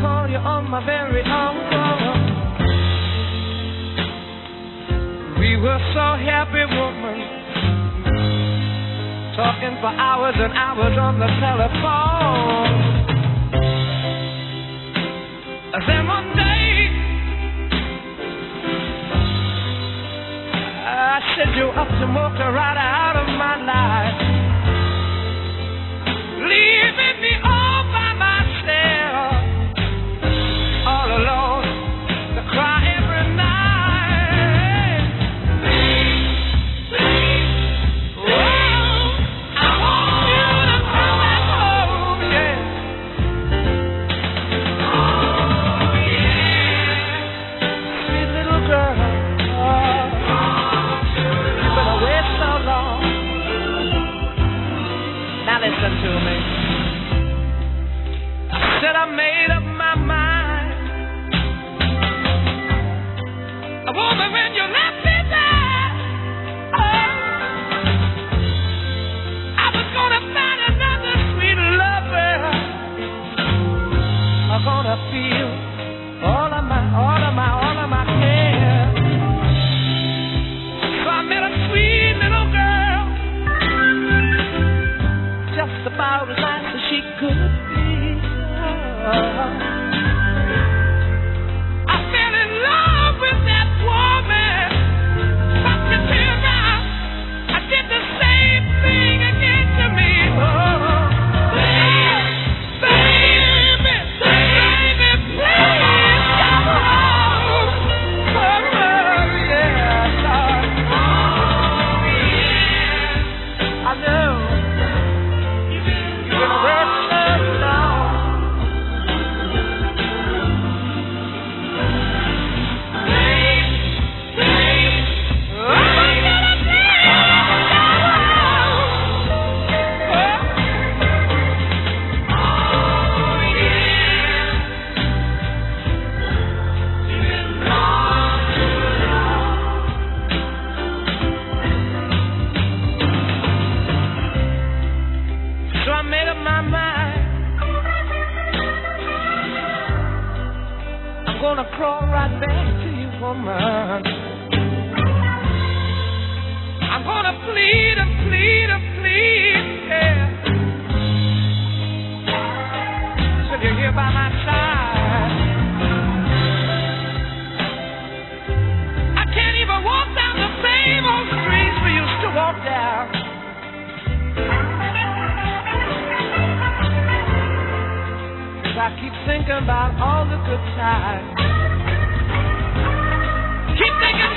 call you on my very own. We were so happy, woman, talking for hours and hours on the telephone. Then one day, I said you up to walk right out of my life, leaving me all by myself, all alone, to cry every night. Please, oh, I want you to come back home, yeah. Oh, yeah. Sweet little girl, you've been away so long. Now listen to me. I said I made up my mind. A woman, when you left me there, oh, I was gonna find another sweet lover. I'm gonna feel all of my care. So I met a sweet little girl, just about as nice as she could be. I fell in love with that woman. But you tell now, I did the same thing again to me. Oh, baby, please come home. Come home, yeah, Lord. Oh, yeah. I know you've been away so long. So I made up my mind. I'm gonna crawl right back to you, woman. I'm gonna plead and plead and plead, yeah. So you're here by my side. I can't even walk down the same old streets we used to walk down. I keep thinking about all the good times. Keep thinking